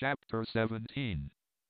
Chapter 17.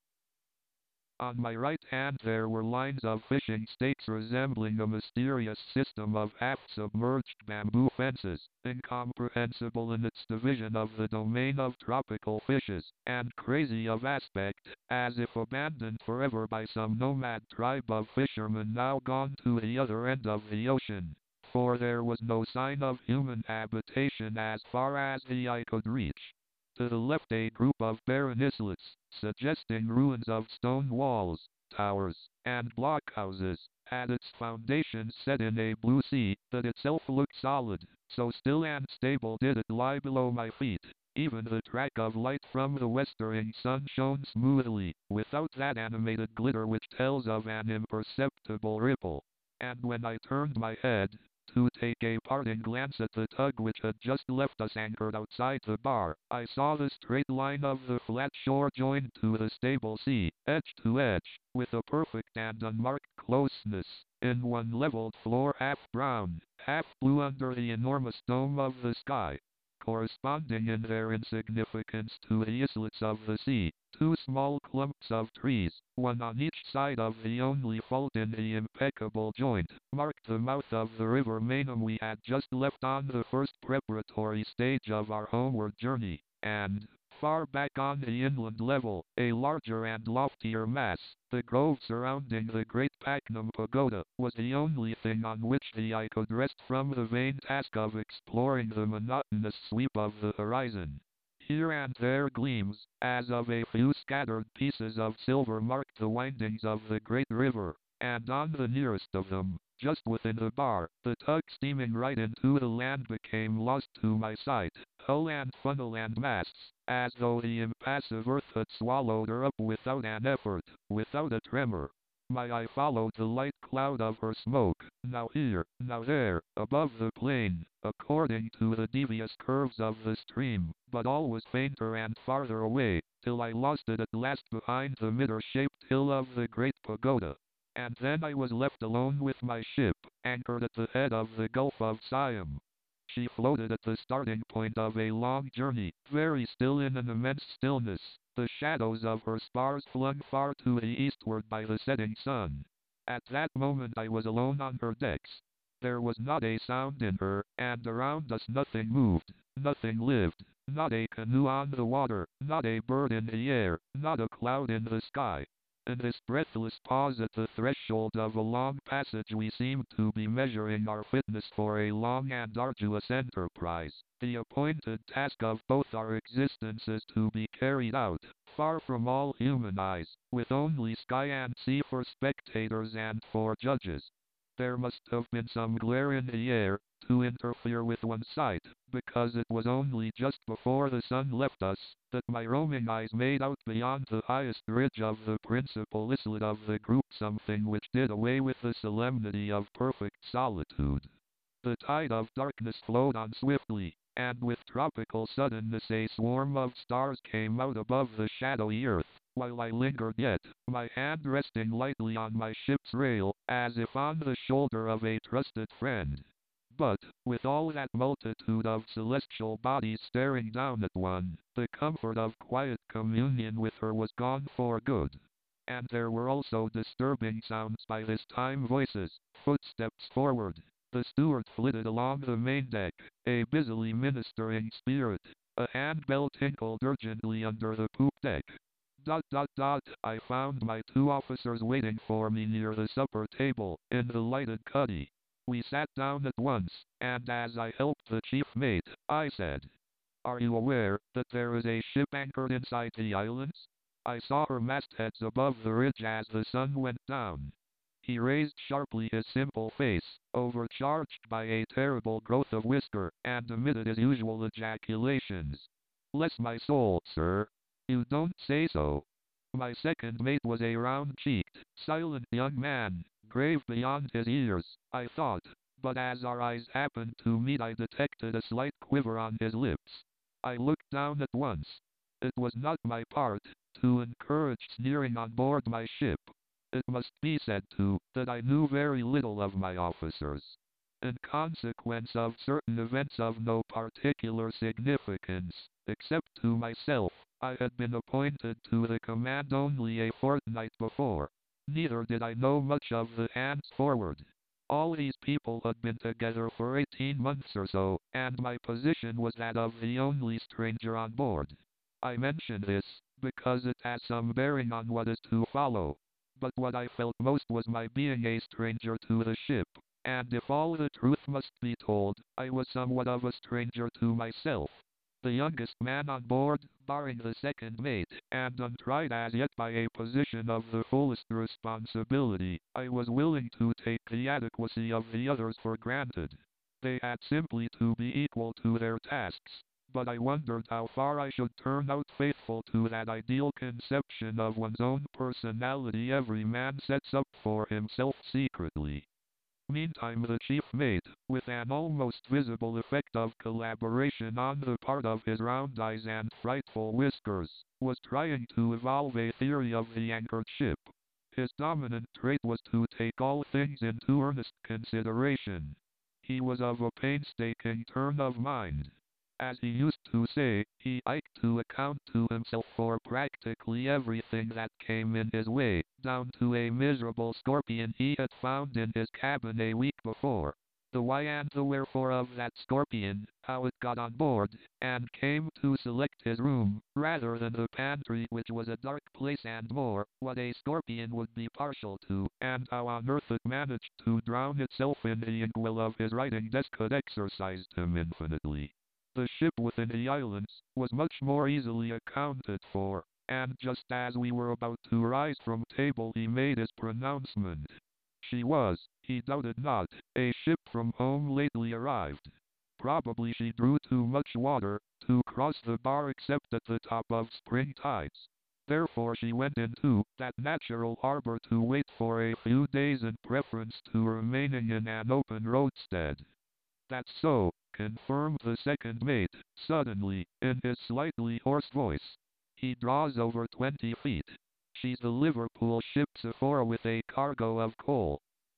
On my right hand there were lines of fishing stakes resembling a mysterious system of half-submerged bamboo fences, incomprehensible in its division of the domain of tropical fishes, and crazy of aspect, as if abandoned forever by some nomad tribe of fishermen now gone to the other end of the ocean. For there was no sign of human habitation as far as the eye could reach. To the left a group of barren islets, suggesting ruins of stone walls, towers, and blockhouses, had its foundations set in a blue sea that itself looked solid, so still and stable did it lie below my feet. Even the track of light from the westering sun shone smoothly, without that animated glitter which tells of an imperceptible ripple. And when I turned my head, to take a parting glance at the tug which had just left us anchored outside the bar, I saw the straight line of the flat shore joined to the stable sea, edge to edge, with a perfect and unmarked closeness, in one leveled floor half brown, half blue under the enormous dome of the sky. Corresponding in their insignificance to the islets of the sea, two small clumps of trees, one on each side of the only fault in the impeccable joint, marked the mouth of the river Meinam we had just left on the first preparatory stage of our homeward journey, and, far back on the inland level, a larger and loftier mass, the grove surrounding the great Paknam Pagoda, was the only thing on which the eye could rest from the vain task of exploring the monotonous sweep of the horizon. Here and there gleams, as of a few scattered pieces of silver, marked the windings of the great river, and on the nearest of them, just within the bar, the tug steaming right into the land became lost to my sight, hull and funnel and masts, as though the impassive earth had swallowed her up without an effort, without a tremor. My eye followed the light cloud of her smoke, now here, now there, above the plain, according to the devious curves of the stream, but always fainter and farther away, till I lost it at last behind the mirror-shaped hill of the great pagoda. And then I was left alone with my ship, anchored at the head of the Gulf of Siam. She floated at the starting point of a long journey, very still in an immense stillness, the shadows of her spars flung far to the eastward by the setting sun. At that moment I was alone on her decks. There was not a sound in her, and around us nothing moved, nothing lived, not a canoe on the water, not a bird in the air, not a cloud in the sky. In this breathless pause at the threshold of a long passage we seemed to be measuring our fitness for a long and arduous enterprise, the appointed task of both our existences to be carried out, far from all human eyes, with only sky and sea for spectators and for judges. There must have been some glare in the air, to interfere with one's sight, because it was only just before the sun left us, that my roaming eyes made out beyond the highest ridge of the principal islet of the group something which did away with the solemnity of perfect solitude. The tide of darkness flowed on swiftly, and with tropical suddenness a swarm of stars came out above the shadowy earth, while I lingered yet, my hand resting lightly on my ship's rail, as if on the shoulder of a trusted friend. But, with all that multitude of celestial bodies staring down at one, the comfort of quiet communion with her was gone for good. And there were also disturbing sounds by this time, voices, footsteps forward. The steward flitted along the main deck, a busily ministering spirit. A handbell tinkled urgently under the poop deck. I found my two officers waiting for me near the supper table, in the lighted cuddy. We sat down at once, and as I helped the chief mate, I said, "Are you aware that there is a ship anchored inside the islands? I saw her mastheads above the ridge as the sun went down." He raised sharply his simple face, overcharged by a terrible growth of whisker, and emitted his usual ejaculations. "Bless my soul, sir! You don't say so!" My second mate was a round-cheeked, silent young man, grave beyond his years, I thought, but as our eyes happened to meet I detected a slight quiver on his lips. I looked down at once. It was not my part to encourage sneering on board my ship. It must be said, too, that I knew very little of my officers. In consequence of certain events of no particular significance, except to myself, I had been appointed to the command only a fortnight before. Neither did I know much of the hands forward. All these people had been together for 18 months or so, and my position was that of the only stranger on board. I mention this, because it has some bearing on what is to follow. But what I felt most was my being a stranger to the ship, and if all the truth must be told, I was somewhat of a stranger to myself. The youngest man on board, barring the second mate, and untried as yet by a position of the fullest responsibility, I was willing to take the adequacy of the others for granted. They had simply to be equal to their tasks, but I wondered how far I should turn out faithful to that ideal conception of one's own personality every man sets up for himself secretly. Meantime the chief mate, with an almost visible effect of collaboration on the part of his round eyes and frightful whiskers, was trying to evolve a theory of the anchored ship. His dominant trait was to take all things into earnest consideration. He was of a painstaking turn of mind. As he used to say, he liked to account to himself for practically everything that came in his way, down to a miserable scorpion he had found in his cabin a week before. The why and the wherefore of that scorpion, how it got on board, and came to select his room, rather than the pantry which was a dark place, and more, what a scorpion would be partial to, and how on earth it managed to drown itself in the inkwell of his writing desk, had exercised him infinitely. The ship within the islands was much more easily accounted for, and just as we were about to rise from table he made his pronouncement. She was, he doubted not, a ship from home lately arrived. Probably she drew too much water to cross the bar except at the top of spring tides. Therefore she went into that natural harbor to wait for a few days in preference to remaining in an open roadstead. That's so, confirmed the second mate, suddenly, in his slightly hoarse voice. He draws over 20 feet. She's the Liverpool ship Sephora with a cargo of coal.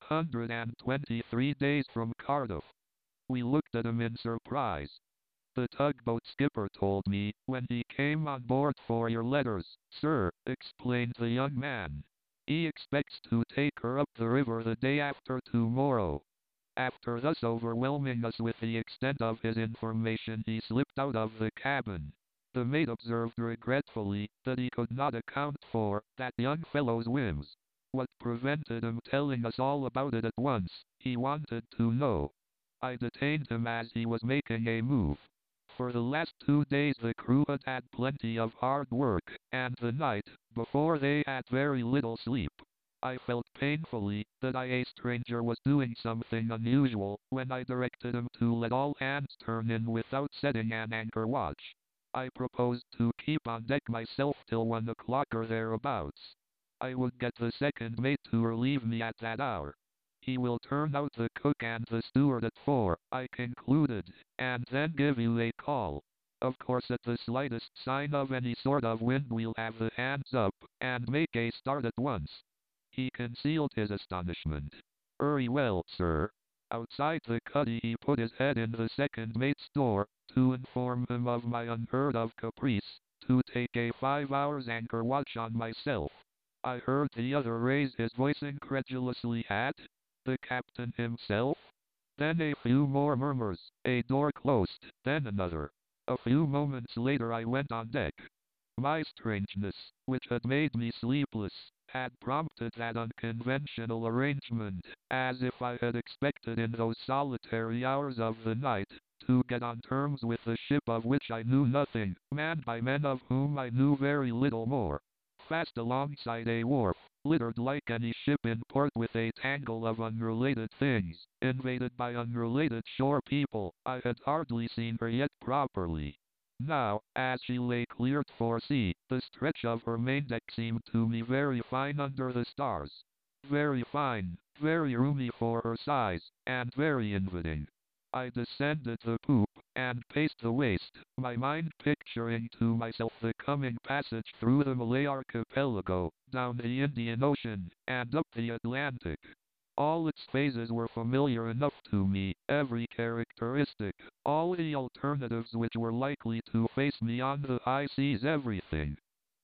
123 days from Cardiff. We looked at him in surprise. The tugboat skipper told me, when he came on board for your letters, sir, explained the young man. He expects to take her up the river the day after tomorrow. After thus overwhelming us with the extent of his information, he slipped out of the cabin. The mate observed regretfully that he could not account for that young fellow's whims. What prevented him telling us all about it at once, he wanted to know. I detained him as he was making a move. For the last 2 days the crew had had plenty of hard work, and the night before they had very little sleep. I felt painfully that I, a stranger, was doing something unusual when I directed him to let all hands turn in without setting an anchor watch. I proposed to keep on deck myself till 1 o'clock or thereabouts. I would get the second mate to relieve me at that hour. He will turn out the cook and the steward at 4, I concluded, and then give you a call. Of course at the slightest sign of any sort of wind we'll have the hands up, and make a start at once. He concealed his astonishment. Very well, sir. Outside the cuddy he put his head in the second mate's door, to inform him of my unheard of caprice, to take a 5 hours anchor watch on myself. I heard the other raise his voice incredulously at the captain himself. Then a few more murmurs, a door closed, then another. A few moments later I went on deck. My strangeness, which had made me sleepless, had prompted that unconventional arrangement, as if I had expected in those solitary hours of the night, to get on terms with a ship of which I knew nothing, manned by men of whom I knew very little more. Fast alongside a wharf, littered like any ship in port with a tangle of unrelated things, invaded by unrelated shore people, I had hardly seen her yet properly. Now, as she lay cleared for sea, the stretch of her main deck seemed to me very fine under the stars. Very fine, very roomy for her size, and very inviting. I descended the poop, and paced the waist, my mind picturing to myself the coming passage through the Malay archipelago, down the Indian Ocean, and up the Atlantic. All its phases were familiar enough to me, every characteristic, all the alternatives which were likely to face me on the high seas, everything.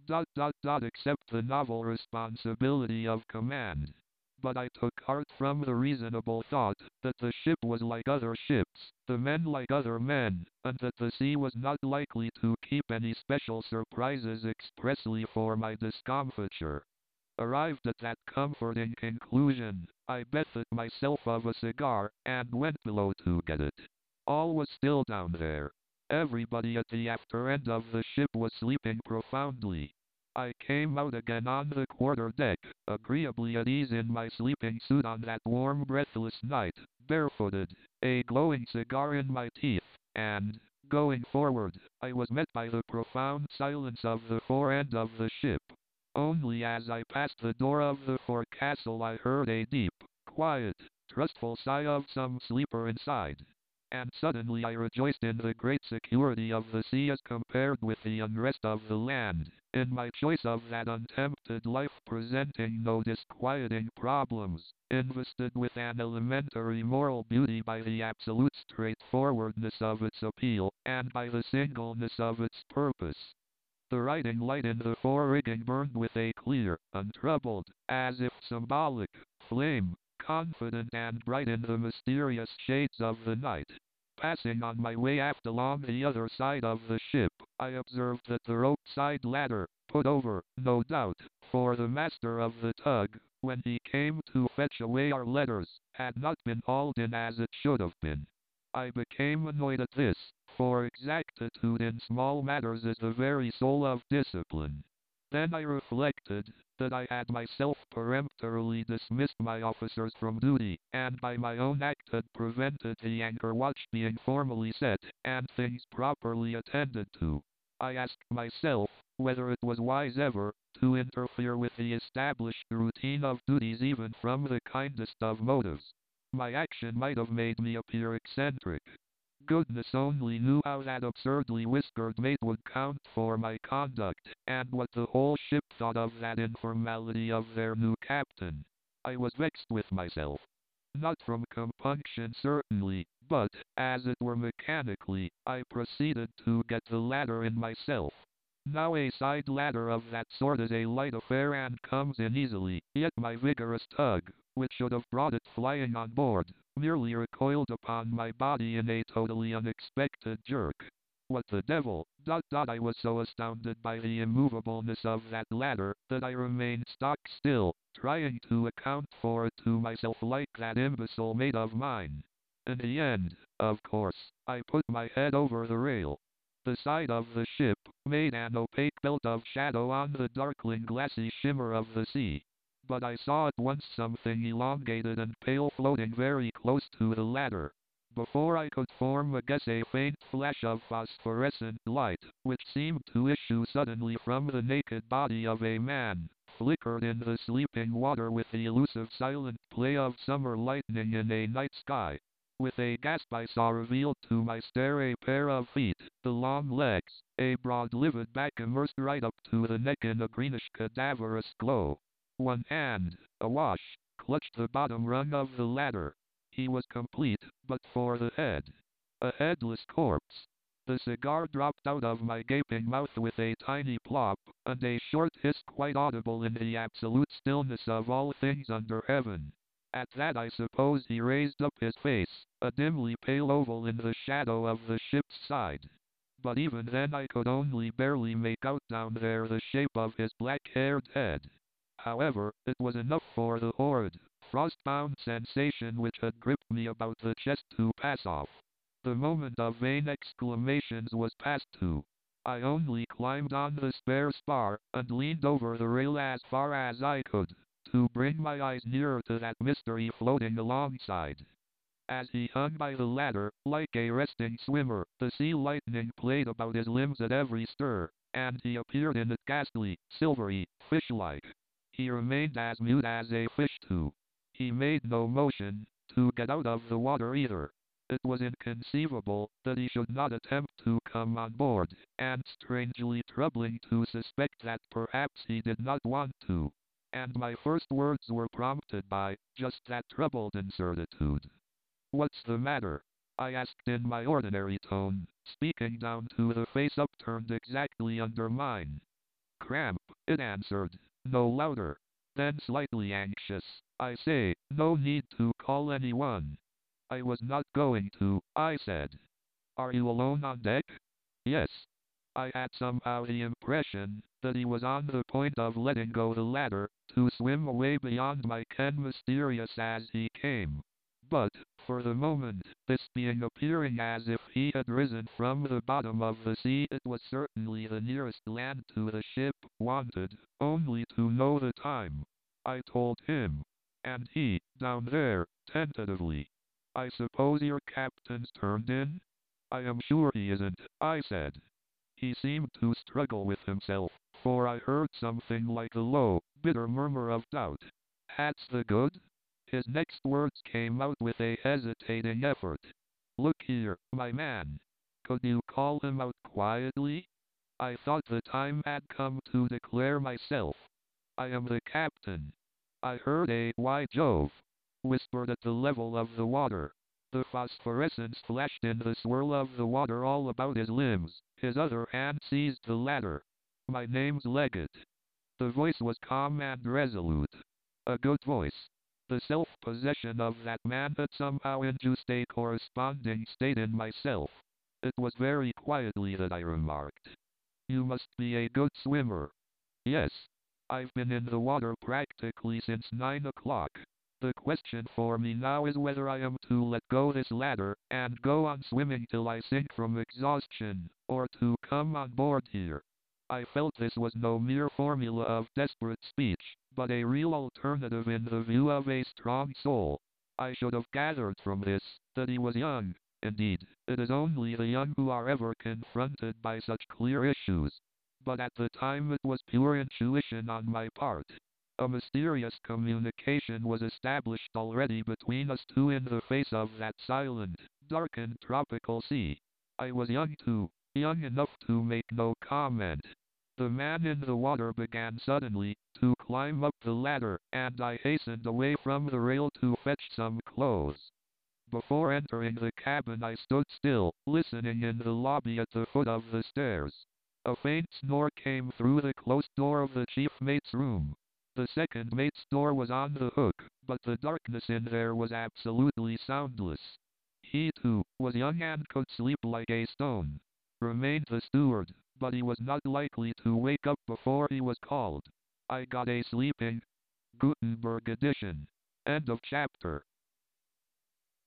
Except the novel responsibility of command. But I took heart from the reasonable thought that the ship was like other ships, the men like other men, and that the sea was not likely to keep any special surprises expressly for my discomfiture. Arrived at that comforting conclusion, I bethed myself of a cigar, and went below to get it. All was still down there. Everybody at the after end of the ship was sleeping profoundly. I came out again on the quarter deck, agreeably at ease in my sleeping suit on that warm breathless night, barefooted, a glowing cigar in my teeth, and, going forward, I was met by the profound silence of the fore end of the ship. Only as I passed the door of the forecastle I heard a deep, quiet, trustful sigh of some sleeper inside. And suddenly I rejoiced in the great security of the sea as compared with the unrest of the land, in my choice of that untempted life presenting no disquieting problems, invested with an elementary moral beauty by the absolute straightforwardness of its appeal, and by the singleness of its purpose. The riding light in the fore-rigging burned with a clear, untroubled, as if symbolic, flame, confident and bright in the mysterious shades of the night. Passing on my way aft along the other side of the ship, I observed that the rope-side ladder, put over, no doubt, for the master of the tug, when he came to fetch away our letters, had not been hauled in as it should have been. I became annoyed at this, for exactitude in small matters is the very soul of discipline. Then I reflected that I had myself peremptorily dismissed my officers from duty, and by my own act had prevented the anchor watch being formally set, and things properly attended to. I asked myself whether it was wise ever to interfere with the established routine of duties even from the kindest of motives. My action might have made me appear eccentric. Goodness only knew how that absurdly whiskered mate would count for my conduct, and what the whole ship thought of that informality of their new captain. I was vexed with myself. Not from compunction certainly, but, as it were mechanically, I proceeded to get the ladder in myself. Now a side ladder of that sort is a light affair and comes in easily, yet my vigorous tug, which should have brought it flying on board, merely recoiled upon my body in a totally unexpected jerk. What the devil? I was so astounded by the immovableness of that ladder that I remained stock still, trying to account for it to myself like that imbecile mate of mine. In the end, of course, I put my head over the rail. The side of the ship made an opaque belt of shadow on the darkling glassy shimmer of the sea. But I saw at once something elongated and pale floating very close to the ladder. Before I could form a guess, a faint flash of phosphorescent light, which seemed to issue suddenly from the naked body of a man, flickered in the sleeping water with the elusive silent play of summer lightning in a night sky. With a gasp I saw revealed to my stare a pair of feet, the long legs, a broad livid back immersed right up to the neck in a greenish cadaverous glow. One hand, awash, clutched the bottom rung of the ladder. He was complete, but for the head. A headless corpse. The cigar dropped out of my gaping mouth with a tiny plop, and a short hiss quite audible in the absolute stillness of all things under heaven. At that I suppose he raised up his face, a dimly pale oval in the shadow of the ship's side. But even then I could only barely make out down there the shape of his black-haired head. However, it was enough for the horrid, frost-bound sensation which had gripped me about the chest to pass off. The moment of vain exclamations was past too. I only climbed on the spare spar, and leaned over the rail as far as I could, to bring my eyes nearer to that mystery floating alongside. As he hung by the ladder, like a resting swimmer, the sea lightning played about his limbs at every stir, and he appeared in it ghastly, silvery, fish-like. He remained as mute as a fish too. He made no motion to get out of the water either. It was inconceivable that he should not attempt to come on board, and strangely troubling to suspect that perhaps he did not want to. and my first words were prompted by just that troubled incertitude. What's the matter? I asked in my ordinary tone, speaking down to the face upturned exactly under mine. Cramp, it answered, no louder. Then slightly anxious, I say, no need to call anyone. I was not going to, I said. Are you alone on deck? Yes. I had somehow the impression that he was on the point of letting go the ladder to swim away beyond my ken, mysterious as he came. But, for the moment, this being appearing as if he had risen from the bottom of the sea, it was certainly the nearest land to the ship, wanted only to know the time. I told him. And he, down there, tentatively. I suppose your captain's turned in? I am sure he isn't, I said. He seemed to struggle with himself, for I heard something like a low, bitter murmur of doubt. That's the good? His next words came out with a hesitating effort. Look here, my man. Could you call him out quietly? I thought the time had come to declare myself. I am the captain. I heard a "Why Jove!" whispered at the level of the water. The phosphorescence flashed in the swirl of the water all about his limbs. His other hand seized the ladder. My name's Leggett. The voice was calm and resolute. A good voice. The self-possession of that man had somehow induced a corresponding state in myself. It was very quietly that I remarked. You must be a good swimmer. Yes. I've been in the water practically since 9 o'clock. The question for me now is whether I am to let go this ladder and go on swimming till I sink from exhaustion, or to come on board here. I felt this was no mere formula of desperate speech, but a real alternative in the view of a strong soul. I should have gathered from this that he was young. Indeed, it is only the young who are ever confronted by such clear issues. But at the time it was pure intuition on my part. A mysterious communication was established already between us two in the face of that silent, darkened tropical sea. I was young too, young enough to make no comment. The man in the water began suddenly to climb up the ladder, and I hastened away from the rail to fetch some clothes. Before entering the cabin I stood still, listening in the lobby at the foot of the stairs. A faint snore came through the closed door of the chief mate's room. The second mate's door was on the hook, but the darkness in there was absolutely soundless. He, too, was young and could sleep like a stone. Remained the steward, but he was not likely to wake up before he was called. I got a sleeping. Gutenberg edition. End of chapter.